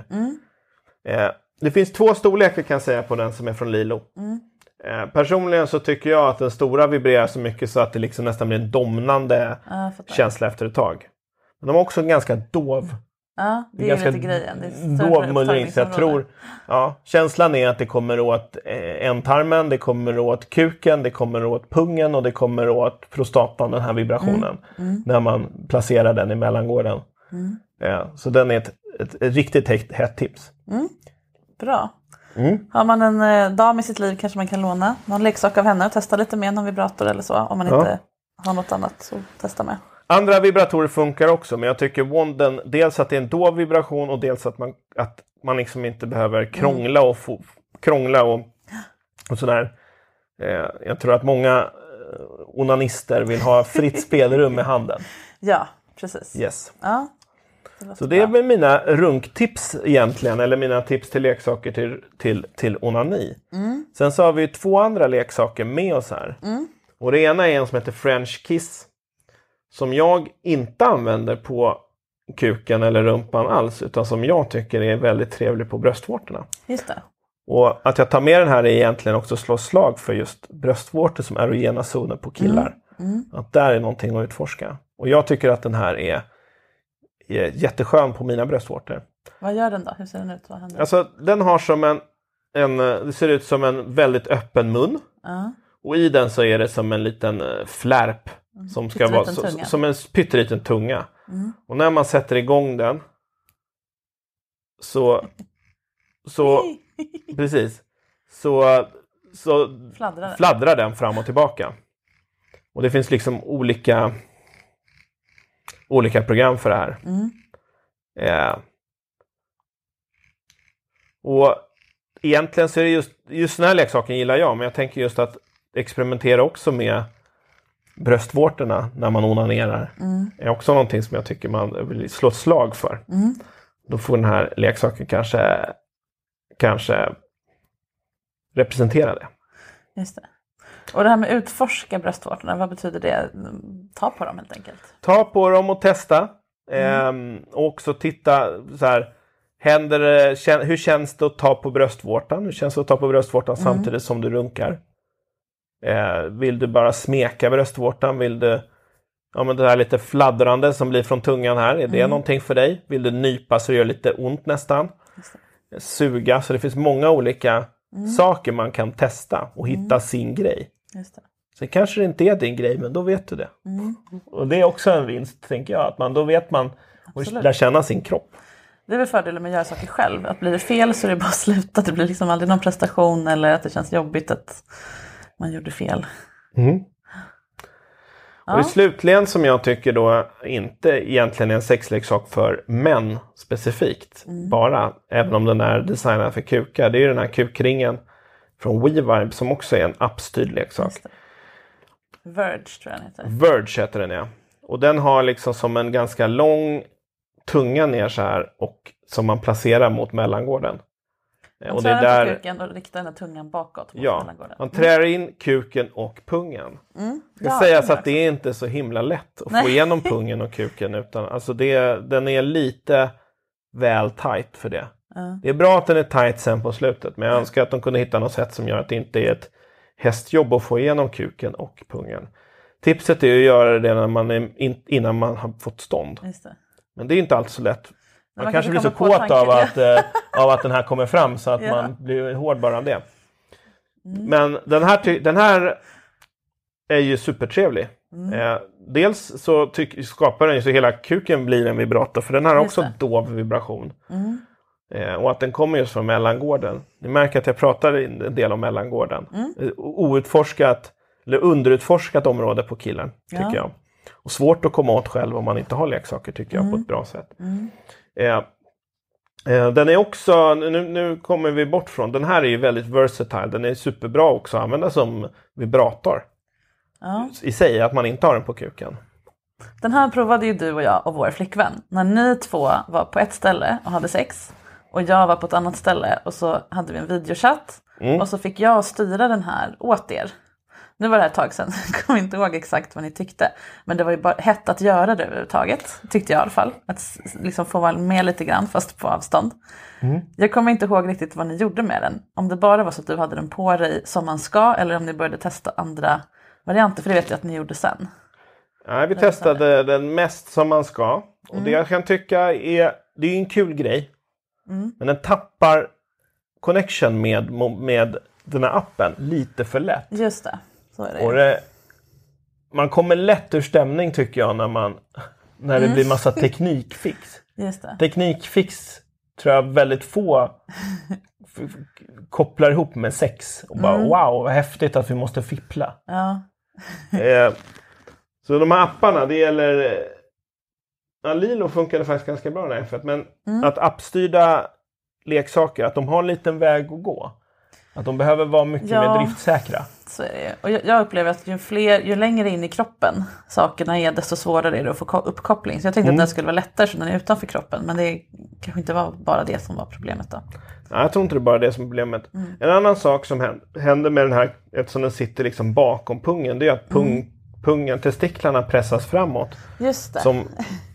Det finns två storlekar kan jag säga på den som är från Lilo. Personligen så tycker jag att den stora vibrerar så mycket så att det liksom nästan blir en domnande känsla efter ett tag. Men de har också en ganska dov. Ja, det är ganska lite grejen. Det är dov mullring. Så jag tror, känslan är att det kommer åt ändtarmen, det kommer åt kuken, det kommer åt pungen och det kommer åt prostatan, den här vibrationen. När man placerar den i mellangården. Så den är ett riktigt hett tips. Bra. Har man en dam i sitt liv kanske man kan låna någon leksak av henne och testa lite med någon vibrator eller så. Om man inte har något annat så testa med. Andra vibratorer funkar också, men jag tycker wanden, dels att det är en dov vibration och dels att man liksom inte behöver krångla och sådär. Jag tror att många onanister vill ha fritt spelrum med handen. Ja, precis. Yes. Ja, så det är väl mina runktips egentligen, eller mina tips till leksaker till onani. Sen så har vi 2 andra leksaker med oss här. Och det ena är en som heter French Kiss, som jag inte använder på kuken eller rumpan alls, utan som jag tycker är väldigt trevlig på bröstvårtorna. Just det. Och att jag tar med den här är egentligen också att slå slag för just bröstvårtor som erogena zoner på killar. Att där är någonting att utforska. Och jag tycker att den här är jätteskön på mina bröstvårtor. Vad gör den då? Hur ser den ut? Vad händer? Alltså den har som det ser ut som en väldigt öppen mun. Och i den så är det som en liten flärp som ska vara som en pytteliten tunga. Och när man sätter igång den så precis så fladdrar den fram och tillbaka. Och det finns liksom olika program för det här. Och egentligen så är det just den här leksaken gillar jag, men jag tänker just att experimentera också med bröstvårtorna när man onanerar. Är också någonting som jag tycker man vill slå ett slag för. Då får den här leksaken kanske representera det. Just det. Och det här med utforska bröstvårtorna, vad betyder det? Ta på dem helt enkelt. Ta på dem och testa. Och också titta så här, hur känns det att ta på bröstvårtan? Hur känns det att ta på bröstvårtan samtidigt som du runkar? Vill du bara smeka bröstvårtan? Vill du det här lite fladdrande som blir från tungan här, är det någonting för dig? Vill du nypa så det gör lite ont nästan? Suga, så det finns många olika saker man kan testa och hitta sin grej. Just det. Så kanske det inte är din grej, men då vet du det. Och det är också en vinst, tänker jag, att då vet man och lär känna sin kropp. Det är väl fördelen med att göra saker själv. Att blir det fel så är det bara sluta. Det blir liksom aldrig någon prestation eller att det känns jobbigt att man gjorde fel. Och det slutligen som jag tycker då inte egentligen är en sexleksak för män specifikt. Bara, även om den är designad för kukar. Det är ju den här kukringen från WeVibe som också är en appstyrd leksak. Verge tror jag den heter. Verge heter den, ja. Och den har liksom som en ganska lång tunga ner så här och som man placerar mot mellangården. Man trär där på kuken och riktar den här tungan bakåt mot mellangården. Man trär in kuken och pungen. Det sägs att det är inte så himla lätt att få igenom pungen och kuken, utan alltså den är lite väl tight för det. Det är bra att den är tight sen på slutet, men jag önskar att de kunde hitta något sätt som gör att det inte är ett hästjobb att få igenom kuken och pungen. Tipset är att göra det när man innan man har fått stånd. Just det. Men det är inte alltid så lätt. Man kanske blir så kåt av att den här kommer fram så att man blir hård bara av det. Men den här är ju supertrevlig. Dels så skapar den ju så hela kuken blir en vibrator, för den har också dov vibration. Och att den kommer just från mellangården. Ni märker att jag pratar en del om mellangården. Outforskat eller underutforskat område på killen, tycker jag. Och svårt att komma åt själv om man inte har leksaker, tycker jag, på ett bra sätt. Den är också, nu kommer vi bort från, den här är ju väldigt versatile. Den är superbra också att använda som vibrator. I sig, att man inte har den på kuken. Den här provade ju du och jag och vår flickvän. När ni två var på ett ställe och hade sex. Och jag var på ett annat ställe och så hade vi en videochatt. Och så fick jag styra den här åt er. Nu var det här ett tag sedan, jag kommer inte ihåg exakt vad ni tyckte. Men det var ju bara hett att göra det överhuvudtaget, tyckte jag i alla fall. Att liksom få vara med lite grann, fast på avstånd. Jag kommer inte ihåg riktigt vad ni gjorde med den. Om det bara var så att du hade den på dig som man ska, eller om ni började testa andra varianter. För det vet jag att ni gjorde sen. Nej, vi testade den mest som man ska. Och det jag kan tycka är, det är ju en kul grej. Men den tappar connection med den här appen lite för lätt. Just det. Så är det. Och man kommer lätt ur stämning, tycker jag, när det blir massa teknikfix. Just det. Teknikfix tror jag väldigt få kopplar ihop med sex. Och bara wow, vad häftigt att vi måste fippla. Ja. Så de här apparna, det gäller... Lilo funkade faktiskt ganska bra där. Men att appstyrda leksaker, att de har en liten väg att gå. Att de behöver vara mycket mer driftsäkra. Så är det. Och jag upplever att ju längre in i kroppen sakerna är, desto svårare är det att få uppkoppling. Så jag tänkte att det skulle vara lättare så den är utanför kroppen. Men det kanske inte var bara det som var problemet då. Nej, jag tror inte det är bara det som är problemet. En annan sak som händer med den här, eftersom den sitter liksom bakom pungen, det är att pungen, testiklarna pressas framåt. Just det. Som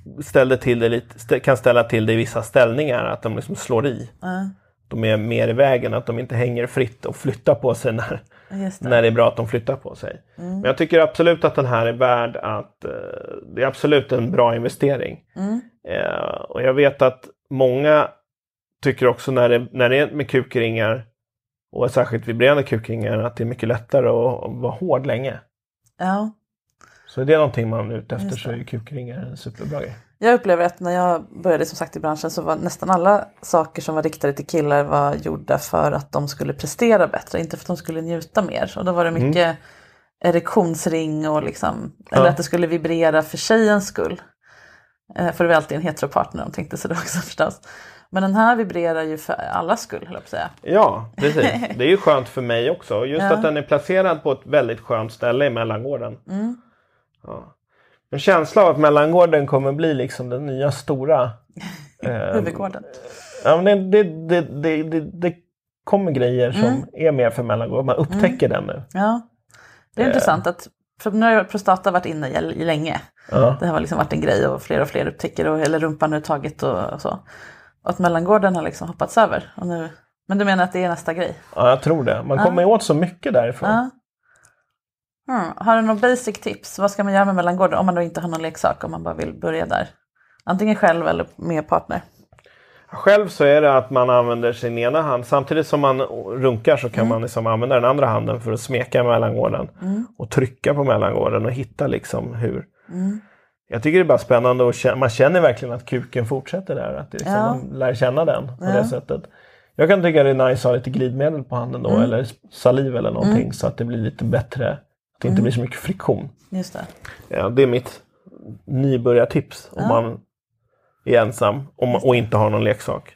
kan ställa till det i vissa ställningar, att de liksom slår i. De är mer i vägen, att de inte hänger fritt och flyttar på sig när det är bra att de flyttar på sig. Men jag tycker absolut att den här är värd att det är absolut en bra investering. Och jag vet att många tycker också när det är med kukringar, och särskilt vibrerande kukringar, att det är mycket lättare att vara hård länge. Ja. Så det är någonting man är ute efter, så är kukringar en superbra grej. Jag upplever att när jag började som sagt i branschen så var nästan alla saker som var riktade till killar var gjorda för att de skulle prestera bättre, inte för att de skulle njuta mer. Och då var det mycket erektionsring och liksom, eller att det skulle vibrera för tjejens skull. För det var alltid en heteropartner, de tänkte så det också förstås. Men den här vibrerar ju för allas skull, höll jag på att säga. Ja, precis. Det är ju skönt för mig också. Just att den är placerad på ett väldigt skönt ställe i mellangården. Ja. En känsla av att mellangården kommer bli liksom den nya stora huvudgården. Ja, men det kommer grejer som är mer för mellangården. Man upptäcker den nu. Ja, det är intressant att för nu har prostata varit inne i länge. Det har liksom varit en grej och fler upptäcker, eller rumpan har tagit och så. Och att mellangården har liksom hoppats över. Och nu, men du menar att det är nästa grej? Ja, jag tror det. Man kommer åt så mycket därifrån. Har du några basic tips? Vad ska man göra med mellangården om man då inte har någon leksak, om man bara vill börja där? Antingen själv eller med partner. Själv så är det att man använder sin ena hand. Samtidigt som man runkar så kan man liksom använda den andra handen för att smeka mellangården. Och trycka på mellangården och hitta liksom hur. Jag tycker det är bara spännande och man känner verkligen att kuken fortsätter där. Att det liksom, man lär känna den på det sättet. Jag kan tycka det är nice att ha lite glidmedel på handen då. Eller saliv eller någonting. Så att det blir lite bättre. Att det inte blir så mycket friktion. Just det. Ja, det är mitt nybörjartips. Om man är ensam och inte har någon leksak.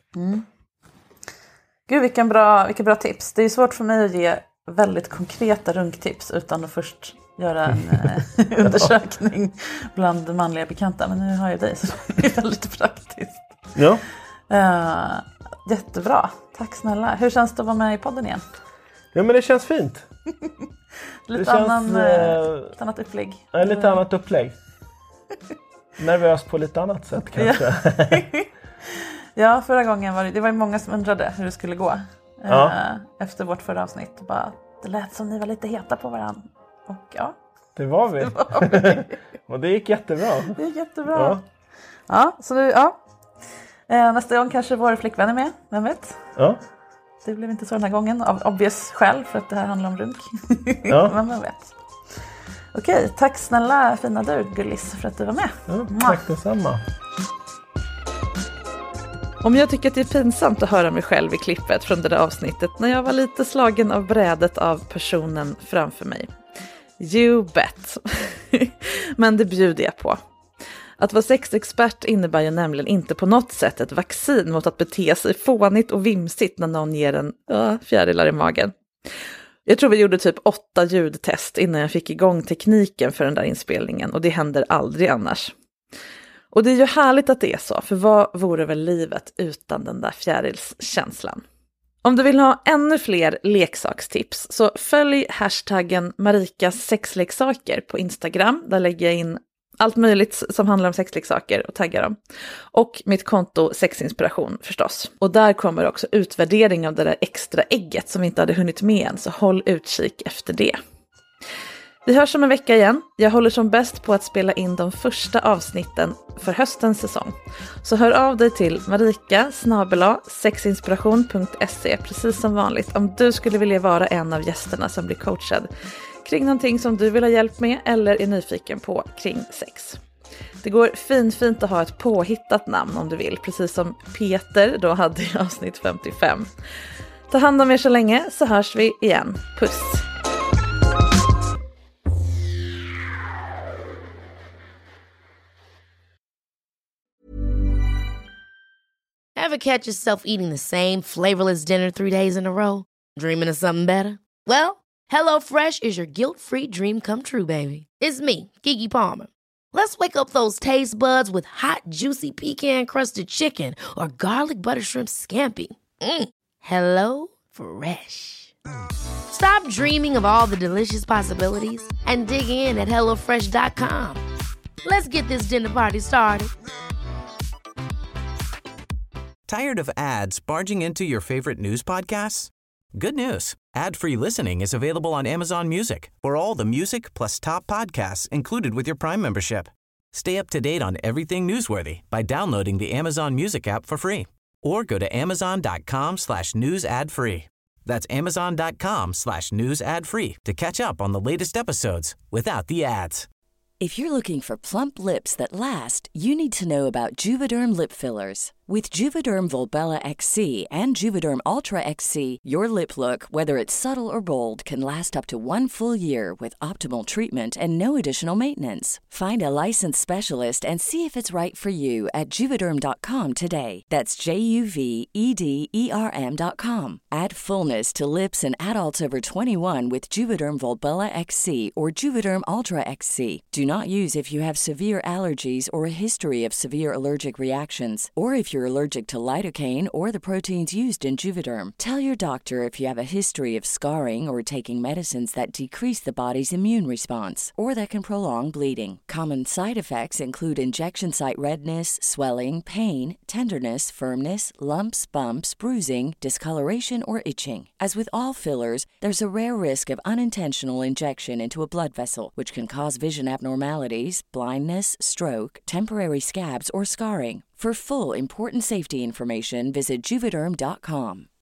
Gud, vilken bra tips. Det är svårt för mig att ge väldigt konkreta runktips utan att först göra en undersökning bland manliga bekanta. Men nu har jag dig, så det är väldigt praktiskt. Ja. Jättebra. Tack snälla. Hur känns det att vara med i podden igen? Ja, men det känns fint. Lite annat upplägg. Ja, lite annat upplägg. Nervös på lite annat sätt kanske. Ja, förra gången det var många som undrade hur det skulle gå. Efter vårt förra avsnitt. Bara, det lät som ni var lite heta på varandra. Och det var vi. Och det gick jättebra. Det gick jättebra. Nästa gång kanske våra flickvänner med. Vem vet? Ja. Det blev inte så den här gången. Av obvious skäl, för att det här handlar om runk. Men vem vet. Okej, tack snälla fina du Gullis för att du var med. Tack detsamma. Om jag tycker att det är pinsamt att höra mig själv i klippet från det där avsnittet när jag var lite slagen av brädet av personen framför mig. You bet. Men det bjuder jag på. Att vara sexexpert innebär ju nämligen inte på något sätt ett vaccin mot att bete sig fånigt och vimsigt när någon ger en fjärilar i magen. Jag tror vi gjorde typ 8 ljudtest innan jag fick igång tekniken för den där inspelningen, och det händer aldrig annars. Och det är ju härligt att det är så, för vad vore väl livet utan den där fjärilskänslan? Om du vill ha ännu fler leksakstips så följ hashtaggen Marikas sexleksaker på Instagram. Där lägger jag in allt möjligt som handlar om sexleksaker och taggar dem. Och mitt konto Sexinspiration förstås. Och där kommer också utvärdering av det där extra ägget som vi inte hade hunnit med än, så håll utkik efter det. Vi hörs om en vecka igen. Jag håller som bäst på att spela in de första avsnitten för höstens säsong. Så hör av dig till marika@sexinspiration.se precis som vanligt om du skulle vilja vara en av gästerna som blir coachad kring någonting som du vill ha hjälp med eller är nyfiken på kring sex. Det går fint att ha ett påhittat namn om du vill, precis som Peter då hade i avsnitt 55. Ta hand om er så länge, så hörs vi igen. Puss! Ever catch yourself eating the same flavorless dinner 3 days in a row? Dreaming of something better? Well, HelloFresh is your guilt-free dream come true, baby. It's me, Keke Palmer. Let's wake up those taste buds with hot, juicy pecan-crusted chicken or garlic butter shrimp scampi. Hello Fresh. Stop dreaming of all the delicious possibilities and dig in at HelloFresh.com. Let's get this dinner party started. Tired of ads barging into your favorite news podcasts? Good news. Ad-free listening is available on Amazon Music for all the music plus top podcasts included with your Prime membership. Stay up to date on everything newsworthy by downloading the Amazon Music app for free or go to amazon.com/news ad free. That's amazon.com/news ad free to catch up on the latest episodes without the ads. If you're looking for plump lips that last, you need to know about Juvederm lip fillers. With Juvederm Volbella XC and Juvederm Ultra XC, your lip look, whether it's subtle or bold, can last up to 1 full year with optimal treatment and no additional maintenance. Find a licensed specialist and see if it's right for you at Juvederm.com today. That's JUVEDERM.com. Add fullness to lips in adults over 21 with Juvederm Volbella XC or Juvederm Ultra XC. Do not use if you have severe allergies or a history of severe allergic reactions, or if you're allergic to lidocaine or the proteins used in Juvederm. Tell your doctor if you have a history of scarring or taking medicines that decrease the body's immune response or that can prolong bleeding. Common side effects include injection site redness, swelling, pain, tenderness, firmness, lumps, bumps, bruising, discoloration, or itching. As with all fillers, there's a rare risk of unintentional injection into a blood vessel, which can cause vision abnormalities, blindness, stroke, temporary scabs, or scarring. For full, important safety information, visit Juvederm.com.